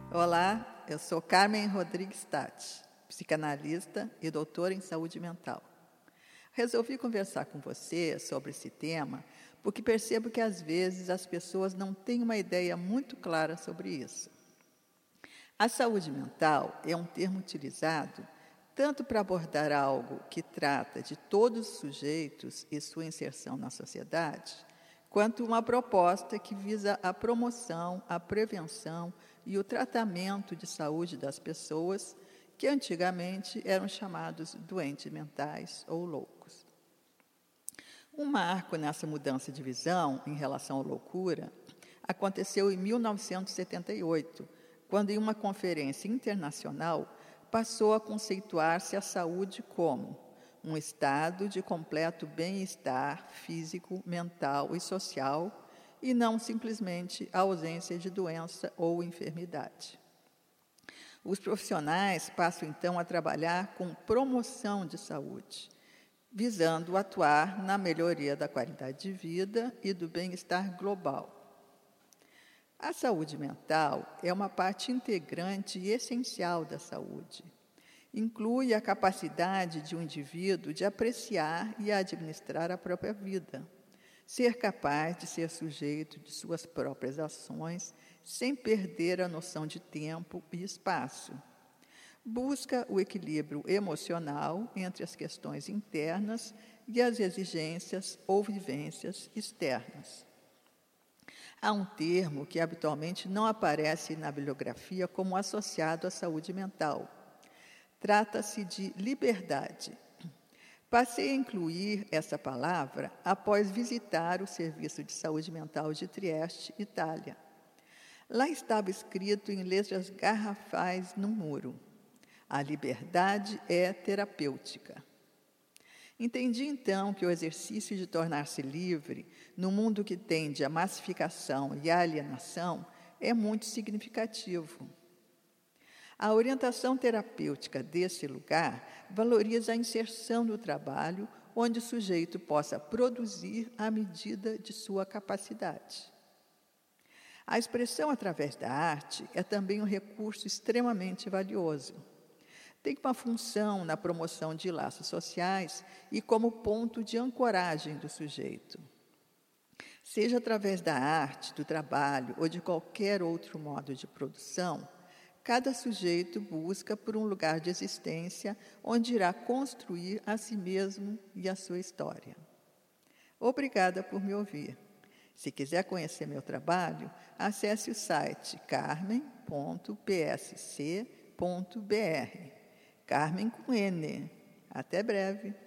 Olá, eu sou Carmen Rodrigues Tati, psicanalista e doutora em saúde mental. Resolvi conversar com você sobre esse tema porque percebo que às vezes as pessoas não têm uma ideia muito clara sobre isso. A saúde mental é um termo utilizado tanto para abordar algo que trata de todos os sujeitos e sua inserção na sociedade, quanto uma proposta que visa a promoção, a prevenção e o tratamento de saúde das pessoas que antigamente eram chamados doentes mentais ou loucos. Um marco nessa mudança de visão em relação à loucura aconteceu em 1978, quando em uma conferência internacional passou a conceituar-se a saúde como um estado de completo bem-estar físico, mental e social, e não simplesmente a ausência de doença ou enfermidade. Os profissionais passam então a trabalhar com promoção de saúde, visando atuar na melhoria da qualidade de vida e do bem-estar global. A saúde mental é uma parte integrante e essencial da saúde. Inclui a capacidade de um indivíduo de apreciar e administrar a própria vida, ser capaz de ser sujeito de suas próprias ações sem perder a noção de tempo e espaço. Busca o equilíbrio emocional entre as questões internas e as exigências ou vivências externas. Há um termo que habitualmente não aparece na bibliografia como associado à saúde mental. Trata-se de liberdade. Passei a incluir essa palavra após visitar o Serviço de Saúde Mental de Trieste, Itália. Lá estava escrito em letras garrafais no muro: a liberdade é terapêutica. Entendi então que o exercício de tornar-se livre, no mundo que tende à massificação e à alienação, é muito significativo. A orientação terapêutica desse lugar valoriza a inserção no trabalho, onde o sujeito possa produzir à medida de sua capacidade. A expressão através da arte é também um recurso extremamente valioso. Tem uma função na promoção de laços sociais e como ponto de ancoragem do sujeito. Seja através da arte, do trabalho ou de qualquer outro modo de produção, cada sujeito busca por um lugar de existência onde irá construir a si mesmo e a sua história. Obrigada por me ouvir. Se quiser conhecer meu trabalho, acesse o site carmen.psc.br. Carmen com N. Até breve.